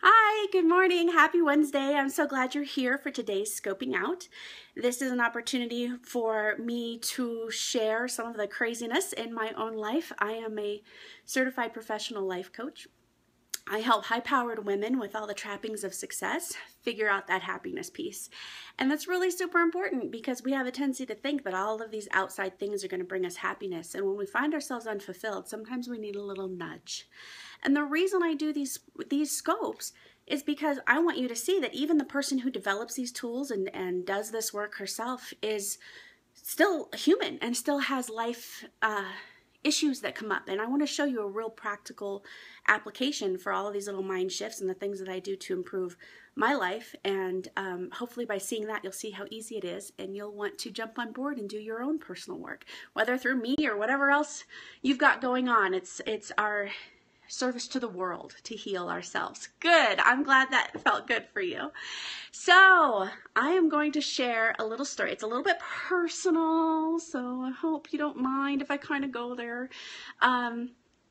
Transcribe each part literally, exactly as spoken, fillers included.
Hi, good morning. Happy Wednesday. I'm so glad you're here for today's Scoping Out. This is an opportunity for me to share some of the craziness in my own life. I am a certified professional life coach. I help high-powered women with all the trappings of success figure out that happiness piece. And that's really super important because we have a tendency to think that all of these outside things are going to bring us happiness. And when we find ourselves unfulfilled, sometimes we need a little nudge. And the reason I do these, these scopes is because I want you to see that even the person who develops these tools and, and does this work herself is still human and still has life uh, issues that come up. And I want to show you a real practical application for all of these little mind shifts and the things that I do to improve my life. And um, hopefully by seeing that, you'll see how easy it is and you'll want to jump on board and do your own personal work, whether through me or whatever else you've got going on. It's, it's our service to the world to heal ourselves. Good. I'm glad that felt good for you. So I am going to share a little story. It's a little bit personal, so I hope you don't mind if I kind of go there. Um,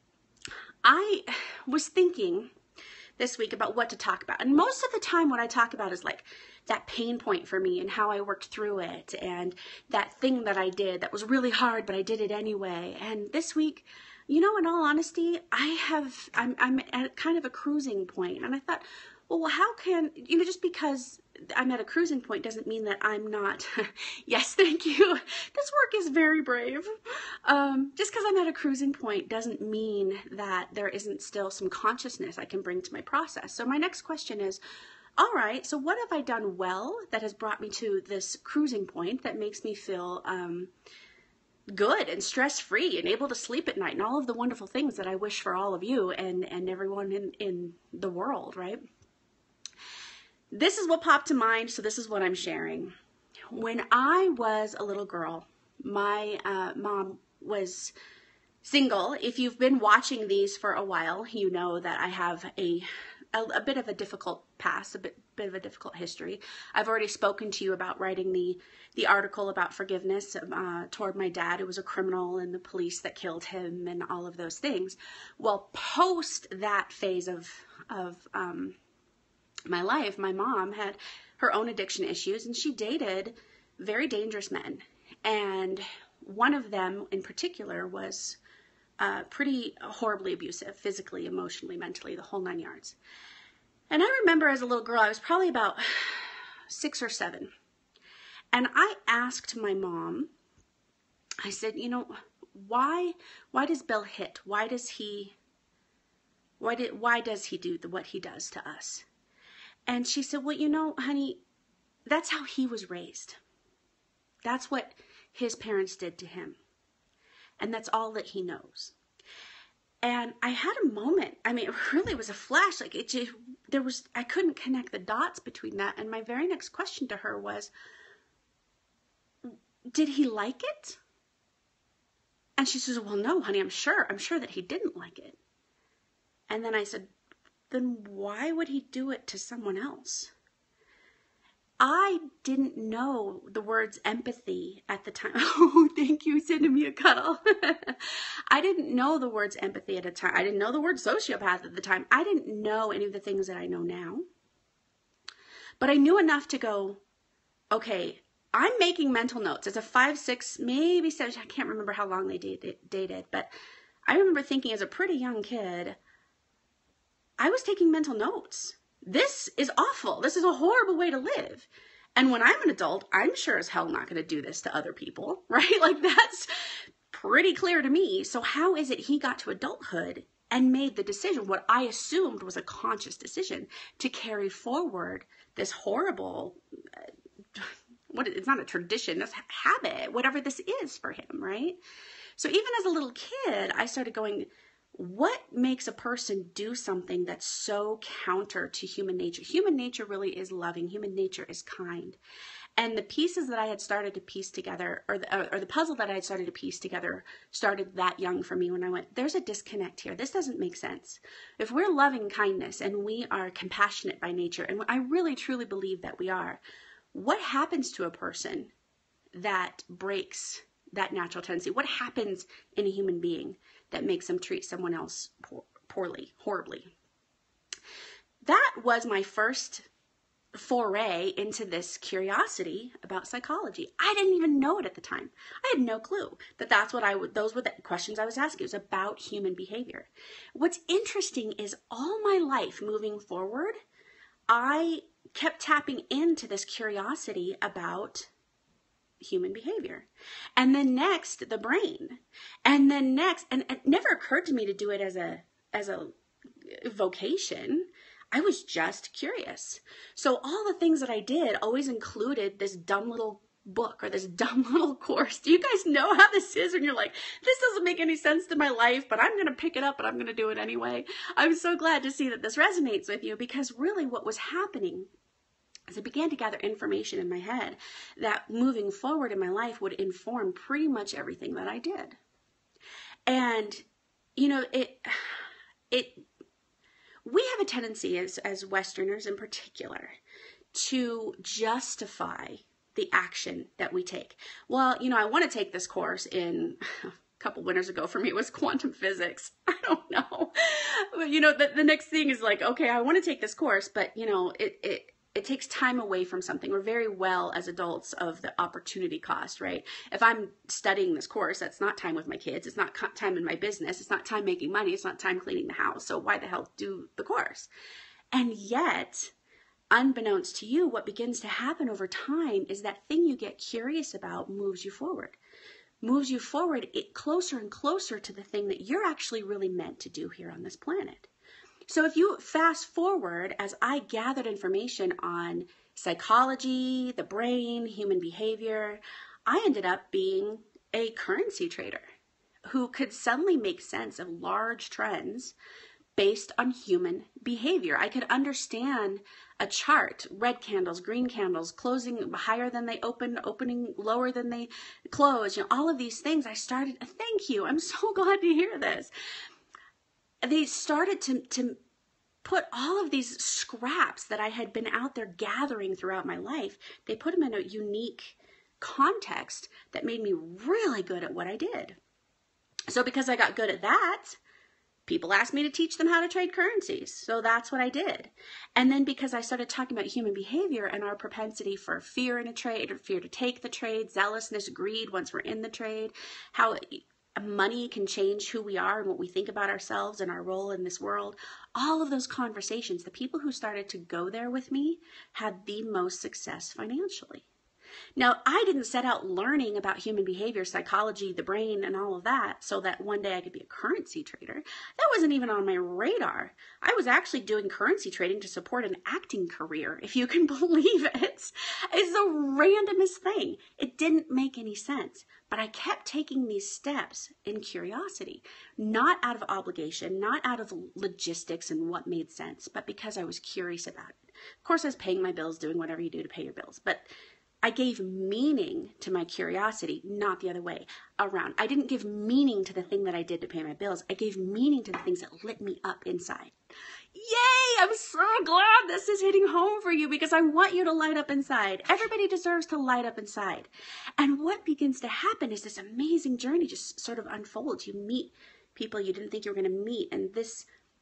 I was thinking this week about what to talk about. And most of the time what I talk about is like that pain point for me and how I worked through it and that thing that I did that was really hard, but I did it anyway. And this week, you know, in all honesty, I have, I'm, I'm at kind of a cruising point. And I thought, well, how can, you know, just because I'm at a cruising point doesn't mean that I'm not, yes, thank you. This work is very brave. Um, just because I'm at a cruising point doesn't mean that there isn't still some consciousness I can bring to my process. So my next question is, all right, so what have I done well that has brought me to this cruising point that makes me feel um, good and stress-free and able to sleep at night and all of the wonderful things that I wish for all of you and, and everyone in, in the world, right? This is what popped to mind, so this is what I'm sharing. When I was a little girl, my uh, mom was single. If you've been watching these for a while, you know that I have a a, a bit of a difficult past, a bit, bit of a difficult history. I've already spoken to you about writing the, the article about forgiveness uh, toward my dad, who was a criminal, and the police that killed him and all of those things. Well, post that phase of, of um, my life, my mom had her own addiction issues, and she dated very dangerous men. And one of them in particular was Uh, pretty horribly abusive, physically, emotionally, mentally, the whole nine yards. And I remember as a little girl, I was probably about six or seven. And I asked my mom, I said, you know, why, why does Bill hit? Why does he, why did, why does he do the, what he does to us? And she said, well, you know, honey, that's how he was raised. That's what his parents did to him. And that's all that he knows. And I had a moment, I mean, it really was a flash, like it just, there was, I couldn't connect the dots between that. And my very next question to her was, did he like it? And she says, well, no, honey, I'm sure, I'm sure that he didn't like it. And then I said, then why would he do it to someone else? I didn't know the words empathy at the time. Oh, thank you, sending me a cuddle. I didn't know the words empathy at a time. I didn't know the word sociopath at the time. I didn't know any of the things that I know now. But I knew enough to go, okay, I'm making mental notes. As a five, six, maybe seven, I can't remember how long they dated, dated, but I remember thinking as a pretty young kid, I was taking mental notes. This is awful. This is a horrible way to live. And when I'm an adult, I'm sure as hell not going to do this to other people, right? Like that's pretty clear to me. So how is it he got to adulthood and made the decision, what I assumed was a conscious decision, to carry forward this horrible, uh, what it's not a tradition, this habit, whatever this is for him, right? So even as a little kid, I started going, what makes a person do something that's so counter to human nature? Human nature really is loving. Human nature is kind. And the pieces that I had started to piece together, or the, or the puzzle that I had started to piece together, started that young for me when I went, there's a disconnect here. This doesn't make sense. If we're loving kindness and we are compassionate by nature, and I really truly believe that we are, what happens to a person that breaks that natural tendency? What happens in a human being that makes them treat someone else poor, poorly, horribly? that was my first foray into this curiosity about psychology. I didn't even know it at the time. I had no clue that that's what I would, those were the questions I was asking. It was about human behavior. What's interesting is all my life moving forward, I kept tapping into this curiosity about human behavior. And then next, the brain. And then next, and it never occurred to me to do it as a, as a vocation. I was just curious. So all the things that I did always included this dumb little book or this dumb little course. Do you guys know how this is when you're like, this doesn't make any sense to my life, but I'm going to pick it up and I'm going to do it anyway? I'm so glad to see that this resonates with you, because really what was happening as I began to gather information in my head that moving forward in my life would inform pretty much everything that I did. And, you know, it, it, we have a tendency as, as Westerners in particular to justify the action that we take. Well, you know, I want to take this course in a couple winters ago for me, it was quantum physics. I don't know. But, you know, the, the next thing is like, okay, I want to take this course, but you know, it, it, it takes time away from something. We're very well as adults of the opportunity cost, right? If I'm studying this course, that's not time with my kids. It's not time in my business. It's not time making money. It's not time cleaning the house. So why the hell do the course? And yet, unbeknownst to you, what begins to happen over time is that thing you get curious about moves you forward. Moves you forward it closer and closer to the thing that you're actually really meant to do here on this planet. So if you fast forward, as I gathered information on psychology, the brain, human behavior, I ended up being a currency trader who could suddenly make sense of large trends based on human behavior. I could understand a chart, red candles, green candles, closing higher than they open, opening lower than they close, you know, all of these things. I started, thank you, I'm so glad to hear this. They started to, to put all of these scraps that I had been out there gathering throughout my life, they put them in a unique context that made me really good at what I did. So because I got good at that, people asked me to teach them how to trade currencies. So that's what I did. And then because I started talking about human behavior and our propensity for fear in a trade, or fear to take the trade, zealousness, greed once we're in the trade, how it, money can change who we are and what we think about ourselves and our role in this world. All of those conversations, the people who started to go there with me had the most success financially. Now, I didn't set out learning about human behavior, psychology, the brain, and all of that so that one day I could be a currency trader. That wasn't even on my radar. I was actually doing currency trading to support an acting career, if you can believe it. It's the randomest thing. It didn't make any sense, but I kept taking these steps in curiosity, not out of obligation, not out of logistics and what made sense, but because I was curious about it. Of course, I was paying my bills, doing whatever you do to pay your bills, but I gave meaning to my curiosity, not the other way around. I didn't give meaning to the thing that I did to pay my bills. I gave meaning to the things that lit me up inside. Yay! I'm so glad this is hitting home for you, because I want you to light up inside. Everybody deserves to light up inside. And what begins to happen is this amazing journey just sort of unfolds. You meet people you didn't think you were going to meet, and this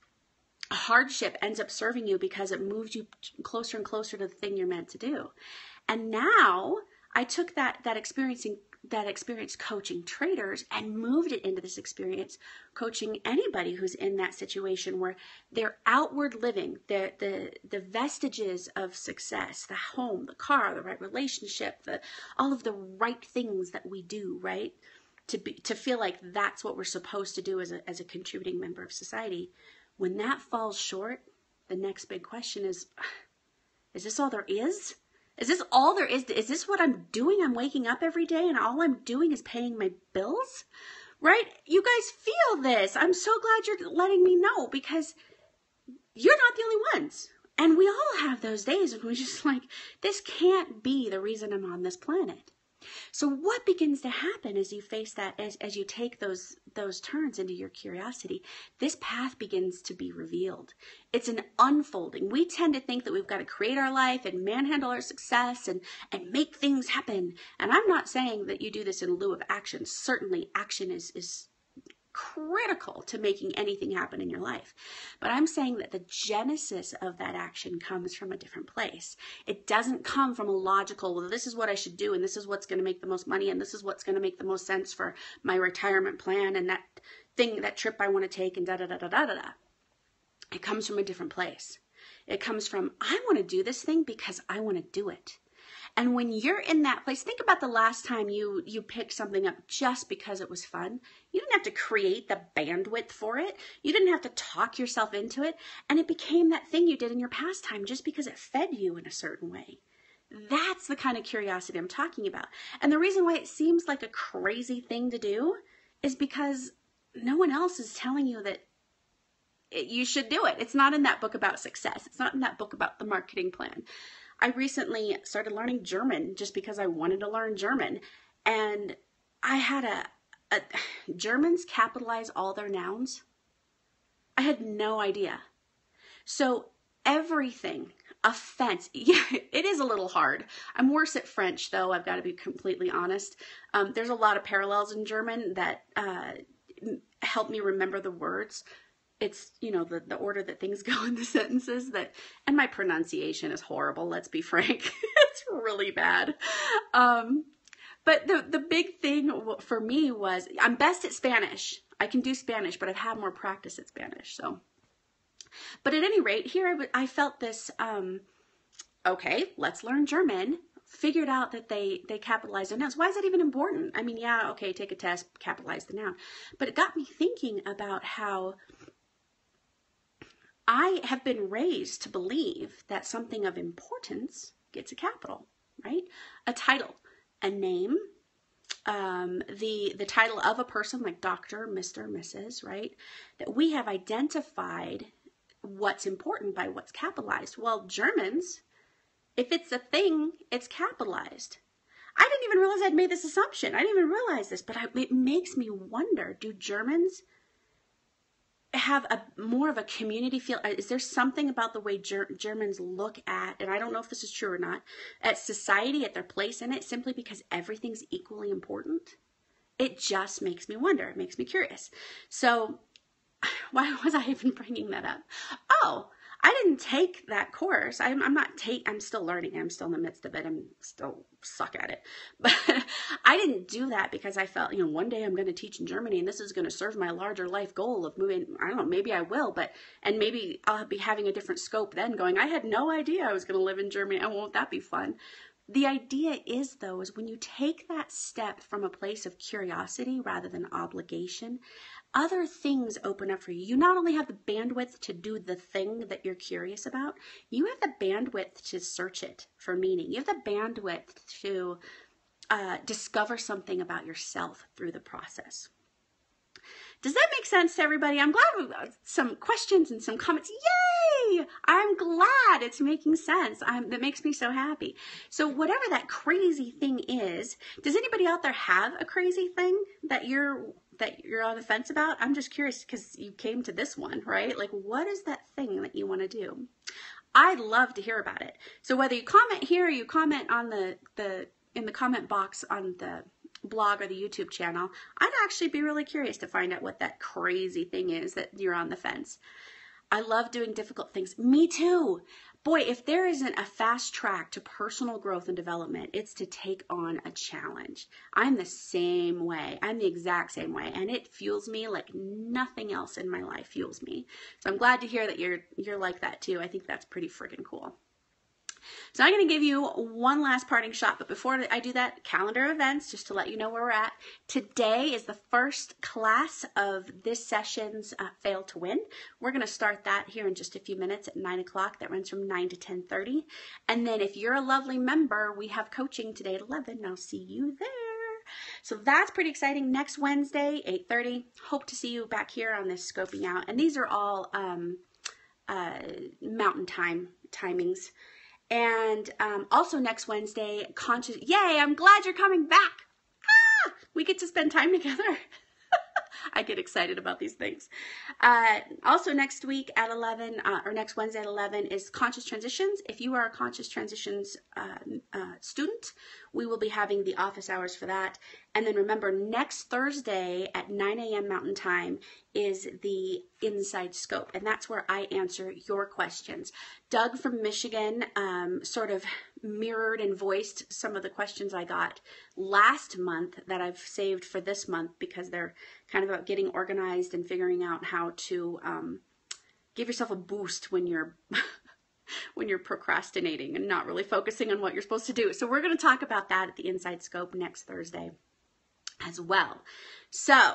hardship ends up serving you because it moves you closer and closer to the thing you're meant to do. And now I took that that experiencing that experience coaching traders and moved it into this experience coaching anybody who's in that situation where their outward living, the the the vestiges of success, the home, the car, the right relationship, the all of the right things that we do, right? To be to feel like that's what we're supposed to do as a as a contributing member of society. When that falls short, the next big question is, is this all there is? Is this all there is? Is this what I'm doing? I'm waking up every day and all I'm doing is paying my bills, right? You guys feel this. I'm so glad you're letting me know, because you're not the only ones. And we all have those days when we're just like, this can't be the reason I'm on this planet. So what begins to happen as you face that, as, as you take those those turns into your curiosity, this path begins to be revealed. It's an unfolding. We tend to think that we've got to create our life and manhandle our success and, and make things happen. And I'm not saying that you do this in lieu of action. Certainly action is, is critical to making anything happen in your life. But I'm saying that the genesis of that action comes from a different place. It doesn't come from a logical, well, this is what I should do, and this is what's going to make the most money, and this is what's going to make the most sense for my retirement plan, and that thing, that trip I want to take, and da da da da da da da. It comes from a different place. It comes from, I want to do this thing because I want to do it. And when you're in that place, think about the last time you, you picked something up just because it was fun. You didn't have to create the bandwidth for it. You didn't have to talk yourself into it. And it became that thing you did in your pastime just because it fed you in a certain way. That's the kind of curiosity I'm talking about. And the reason why it seems like a crazy thing to do is because no one else is telling you that it, you should do it. It's not in that book about success. It's not in that book about the marketing plan. I recently started learning German just because I wanted to learn German. And I had a, a Germans capitalize all their nouns. I had no idea. So everything, offense, yeah, it is a little hard. I'm worse at French, though, I've got to be completely honest. Um, there's a lot of parallels in German that uh, help me remember the words. It's, you know, the, the order that things go in the sentences that, and my pronunciation is horrible, let's be frank. It's really bad. Um, but the, the big thing for me was, I'm best at Spanish. I can do Spanish, but I've had more practice at Spanish, so. But at any rate, here I, I felt this, um, okay, let's learn German. Figured out that they, they capitalize their nouns. Why is that even important? I mean, yeah, okay, take a test, capitalize the noun. But it got me thinking about how I have been raised to believe that something of importance gets a capital, right? A title, a name, um, the, the title of a person like doctor, mister, missus, right? That we have identified what's important by what's capitalized. Well, Germans, if it's a thing, it's capitalized. I didn't even realize I'd made this assumption. I didn't even realize this, but I, it makes me wonder, do Germans have a more of a community feel? Is there something about the way Ger Germans look at, and I don't know if this is true or not, at society, at their place in it, simply because everything's equally important? It just makes me wonder. It makes me curious. So why was I even bringing that up? Oh, I didn't take that course. I'm, I'm not take. I'm still learning. I'm still in the midst of it. I'm still suck at it. But I didn't do that because I felt, you know, one day I'm going to teach in Germany, and this is going to serve my larger life goal of moving. I don't know. Maybe I will, but and maybe I'll be having a different scope then. Going, I had no idea I was going to live in Germany. Oh, won't that be fun? The idea is, though, is when you take that step from a place of curiosity rather than obligation, other things open up for you. You not only have the bandwidth to do the thing that you're curious about, you have the bandwidth to search it for meaning. You have the bandwidth to uh, discover something about yourself through the process. Does that make sense to everybody? I'm glad we got some questions and some comments. Yay! I'm glad it's making sense. I'm, that makes me so happy. So whatever that crazy thing is, does anybody out there have a crazy thing that you're that you're on the fence about? I'm just curious because you came to this one, right? Like, what is that thing that you want to do? I'd love to hear about it. So whether you comment here or you comment on the, the in the comment box on the blog or the YouTube channel, I'd actually be really curious to find out what that crazy thing is that you're on the fence. I love doing difficult things. Me too. Boy, if there isn't a fast track to personal growth and development, it's to take on a challenge. I'm the same way. I'm the exact same way, and it fuels me like nothing else in my life fuels me. So I'm glad to hear that you're you're like that too. I think that's pretty freaking cool. So I'm going to give you one last parting shot, but before I do that, calendar events, just to let you know where we're at. Today is the first class of this session's uh, Fail to Win. We're going to start that here in just a few minutes at nine o'clock. That runs from nine to ten thirty. And then if you're a lovely member, we have coaching today at eleven. I'll see you there. So that's pretty exciting. Next Wednesday, eight thirty. Hope to see you back here on this Scoping Out. And these are all um, uh, mountain time timings. And um, also next Wednesday, conscious, yay, I'm glad you're coming back. Ah, we get to spend time together. I get excited about these things. Uh, also next week at eleven, uh, or next Wednesday at eleven is Conscious Transitions. If you are a Conscious Transitions uh, uh, student, we will be having the office hours for that. And then remember, next Thursday at nine A M Mountain Time is the Inside Scope, and that's where I answer your questions. Doug from Michigan um, sort of mirrored and voiced some of the questions I got last month that I've saved for this month, because they're kind of about getting organized and figuring out how to um, give yourself a boost when you're when you're procrastinating and not really focusing on what you're supposed to do. So we're going to talk about that at the Inside Scope next Thursday as well. So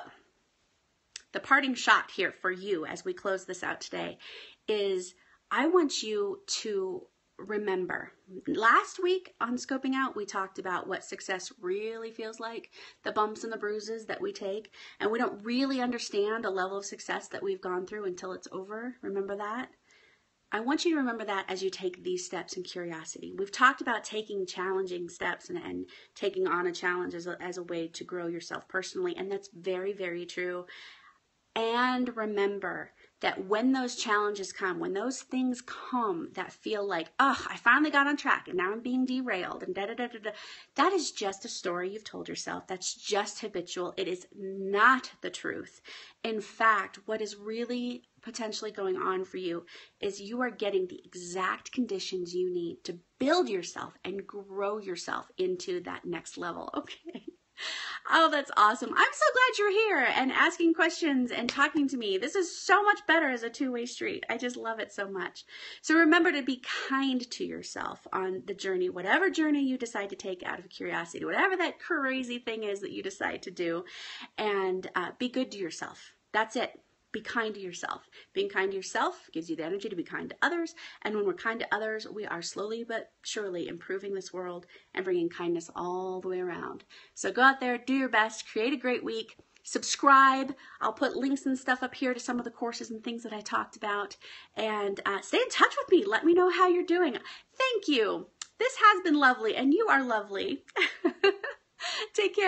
the parting shot here for you as we close this out today is I want you to remember, last week on Scoping Out, we talked about what success really feels like, the bumps and the bruises that we take, and we don't really understand a level of success that we've gone through until it's over. Remember that? I want you to remember that as you take these steps in curiosity. We've talked about taking challenging steps and, and taking on a challenge as a, as a way to grow yourself personally, and that's very, very true. And remember that when those challenges come, when those things come that feel like, oh, I finally got on track and now I'm being derailed and da da da da da, that is just a story you've told yourself. That's just habitual. It is not the truth. In fact, what is really potentially going on for you is you are getting the exact conditions you need to build yourself and grow yourself into that next level. Okay. Oh, that's awesome. I'm so glad you're here and asking questions and talking to me. This is so much better as a two-way street. I just love it so much. So remember to be kind to yourself on the journey, whatever journey you decide to take out of curiosity, whatever that crazy thing is that you decide to do, and uh, be good to yourself. That's it. Be kind to yourself. Being kind to yourself gives you the energy to be kind to others. And when we're kind to others, we are slowly but surely improving this world and bringing kindness all the way around. So go out there, do your best, create a great week, subscribe. I'll put links and stuff up here to some of the courses and things that I talked about. And uh, stay in touch with me. Let me know how you're doing. Thank you. This has been lovely, and you are lovely. Take care.